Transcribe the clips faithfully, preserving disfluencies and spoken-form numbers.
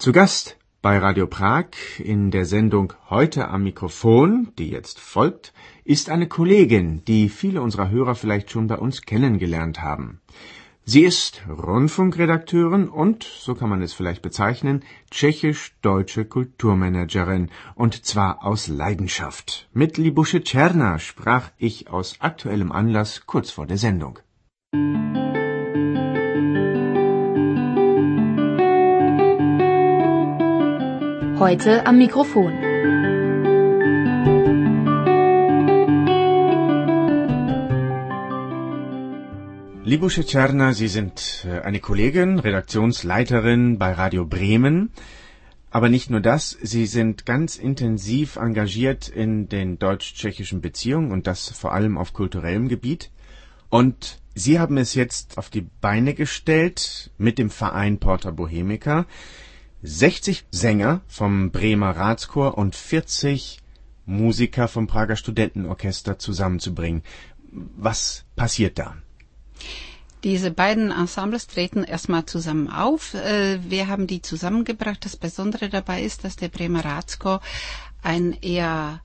Zu Gast bei Radio Prag in der Sendung Heute am Mikrofon, die jetzt folgt, ist eine Kollegin, die viele unserer Hörer vielleicht schon bei uns kennengelernt haben. Sie ist Rundfunkredakteurin und, so kann man es vielleicht bezeichnen, tschechisch-deutsche Kulturmanagerin, und zwar aus Leidenschaft. Mit Libusche Černá sprach ich aus aktuellem Anlass kurz vor der Sendung. Heute am Mikrofon. Libusche Černá, Sie sind eine Kollegin, Redaktionsleiterin bei Radio Bremen. Aber nicht nur das, Sie sind ganz intensiv engagiert in den deutsch-tschechischen Beziehungen und das vor allem auf kulturellem Gebiet. Und Sie haben es jetzt auf die Beine gestellt mit dem Verein Porta Bohemica. sechzig Sänger vom Bremer Ratschor und vierzig Musiker vom Prager Studentenorchester zusammenzubringen. Was passiert da? Diese beiden Ensembles treten erstmal zusammen auf. Wir haben die zusammengebracht. Das Besondere dabei ist, dass der Bremer Ratschor ein eher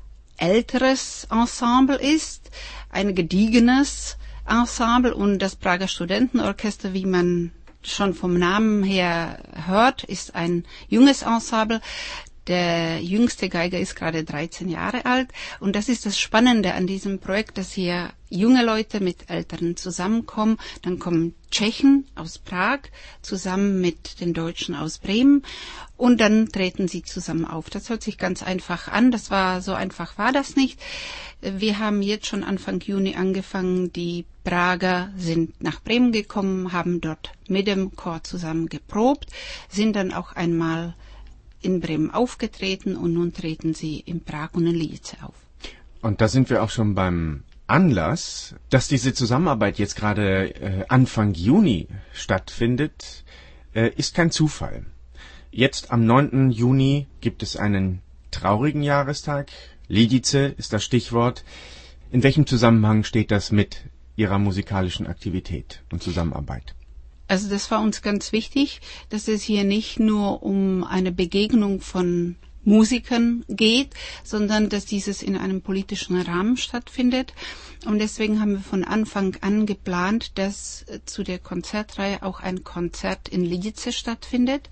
älteres Ensemble ist, ein gediegenes Ensemble, und das Prager Studentenorchester, wie man schon vom Namen her hört, ist ein junges Ensemble. Der jüngste Geiger ist gerade dreizehn Jahre alt, und das ist das Spannende an diesem Projekt, dass hier junge Leute mit Älteren zusammenkommen. Dann kommen Tschechen aus Prag zusammen mit den Deutschen aus Bremen, und dann treten sie zusammen auf. Das hört sich ganz einfach an. Das war so einfach war das nicht. Wir haben jetzt schon Anfang Juni angefangen. Die Prager sind nach Bremen gekommen, haben dort mit dem Chor zusammen geprobt, sind dann auch einmal in Bremen aufgetreten, und nun treten sie in Prag und in Lidice auf. Und da sind wir auch schon beim Anlass, dass diese Zusammenarbeit jetzt gerade äh, Anfang Juni stattfindet, äh, ist kein Zufall. Jetzt am neunten Juni gibt es einen traurigen Jahrestag. Lidice ist das Stichwort. In welchem Zusammenhang steht das mit Ihrer musikalischen Aktivität und Zusammenarbeit? Also das war uns ganz wichtig, dass es hier nicht nur um eine Begegnung von Musikern geht, sondern dass dieses in einem politischen Rahmen stattfindet. Und deswegen haben wir von Anfang an geplant, dass zu der Konzertreihe auch ein Konzert in Lidice stattfindet.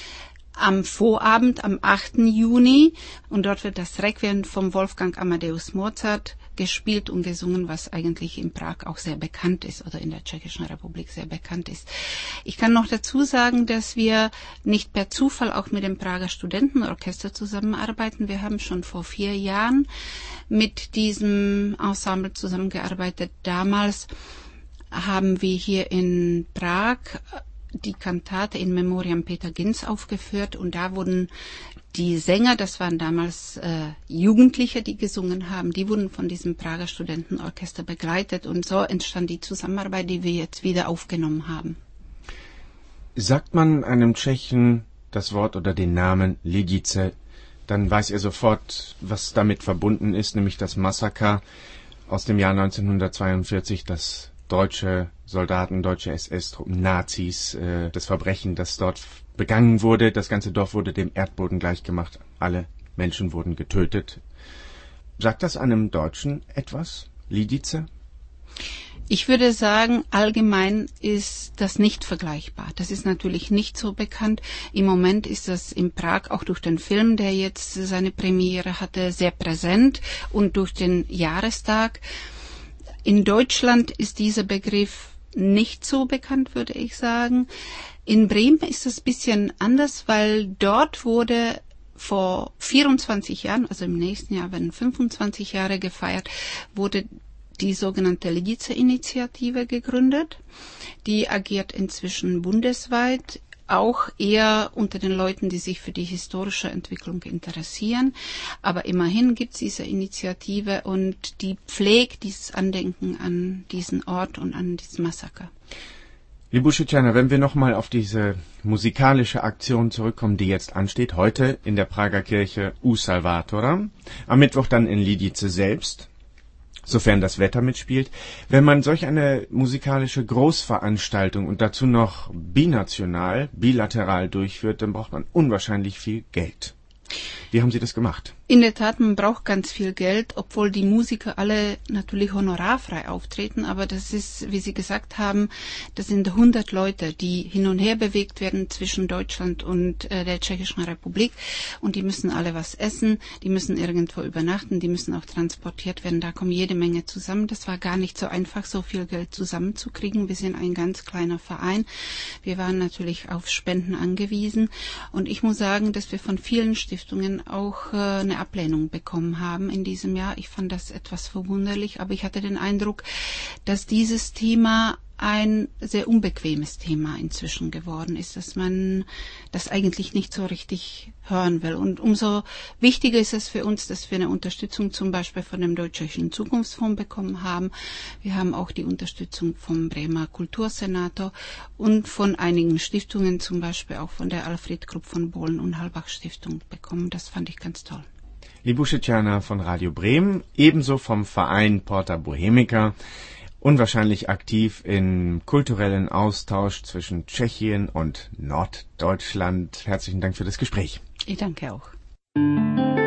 Am Vorabend, am achten Juni, und dort wird das Requiem vom Wolfgang Amadeus Mozart gespielt und gesungen, was eigentlich in Prag auch sehr bekannt ist oder in der Tschechischen Republik sehr bekannt ist. Ich kann noch dazu sagen, dass wir nicht per Zufall auch mit dem Prager Studentenorchester zusammenarbeiten. Wir haben schon vor vier Jahren mit diesem Ensemble zusammengearbeitet. Damals haben wir hier in Prag die Kantate in Memoriam Peter Ginz aufgeführt, und da wurden die Sänger, das waren damals äh, Jugendliche, die gesungen haben, die wurden von diesem Prager Studentenorchester begleitet, und so entstand die Zusammenarbeit, die wir jetzt wieder aufgenommen haben. Sagt man einem Tschechen das Wort oder den Namen Lidice, dann weiß er sofort, was damit verbunden ist, nämlich das Massaker aus dem Jahr neunzehnhundertzweiundvierzig, das deutsche Soldaten, deutsche S S-Truppen, Nazis, äh, das Verbrechen, das dort begangen wurde. Das ganze Dorf wurde dem Erdboden gleichgemacht. Alle Menschen wurden getötet. Sagt das einem Deutschen etwas, Lidice? Ich würde sagen, allgemein ist das nicht vergleichbar. Das ist natürlich nicht so bekannt. Im Moment ist das in Prag auch durch den Film, der jetzt seine Premiere hatte, sehr präsent, und durch den Jahrestag. In Deutschland ist dieser Begriff nicht so bekannt, würde ich sagen. In Bremen ist es ein bisschen anders, weil dort wurde vor vierundzwanzig Jahren, also im nächsten Jahr werden fünfundzwanzig Jahre gefeiert, wurde die sogenannte Lidice-Initiative gegründet. Die agiert inzwischen bundesweit, auch eher unter den Leuten, die sich für die historische Entwicklung interessieren. Aber immerhin gibt es diese Initiative, und die pflegt dieses Andenken an diesen Ort und an dieses Massaker. Libusche Černá, wenn wir nochmal auf diese musikalische Aktion zurückkommen, die jetzt ansteht, heute in der Prager Kirche U Salvatora, am Mittwoch dann in Lidice selbst. sofern das Wetter mitspielt. Wenn man solch eine musikalische Großveranstaltung und dazu noch binational, bilateral durchführt, dann braucht man unwahrscheinlich viel Geld. Wie haben Sie das gemacht? In der Tat, man braucht ganz viel Geld, obwohl die Musiker alle natürlich honorarfrei auftreten, aber das ist, wie Sie gesagt haben, das sind hundert Leute, die hin und her bewegt werden zwischen Deutschland und äh, der Tschechischen Republik, und die müssen alle was essen, die müssen irgendwo übernachten, die müssen auch transportiert werden, da kommen jede Menge zusammen. Das war gar nicht so einfach, so viel Geld zusammenzukriegen. Wir sind ein ganz kleiner Verein. Wir waren natürlich auf Spenden angewiesen, und ich muss sagen, dass wir von vielen Stiftungen auch äh, eine Ablehnung bekommen haben in diesem Jahr. Ich fand das etwas verwunderlich, aber ich hatte den Eindruck, dass dieses Thema ein sehr unbequemes Thema inzwischen geworden ist, dass man das eigentlich nicht so richtig hören will. Und umso wichtiger ist es für uns, dass wir eine Unterstützung zum Beispiel von dem Deutsch-Tschechischen Zukunftsfonds bekommen haben. Wir haben auch die Unterstützung vom Bremer Kultursenator und von einigen Stiftungen, zum Beispiel auch von der Alfred Krupp von Bohlen und Halbach Stiftung bekommen. Das fand ich ganz toll. Libusche Czerna von Radio Bremen, ebenso vom Verein Porta Bohemica, unwahrscheinlich aktiv im kulturellen Austausch zwischen Tschechien und Norddeutschland. Herzlichen Dank für das Gespräch. Ich danke auch.